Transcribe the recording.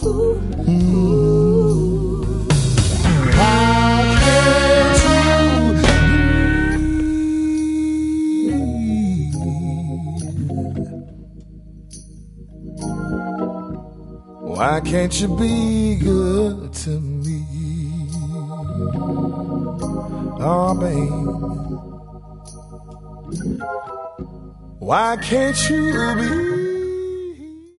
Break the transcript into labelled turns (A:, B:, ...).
A: Why can't you be good to me? Oh, babe. Why can't you be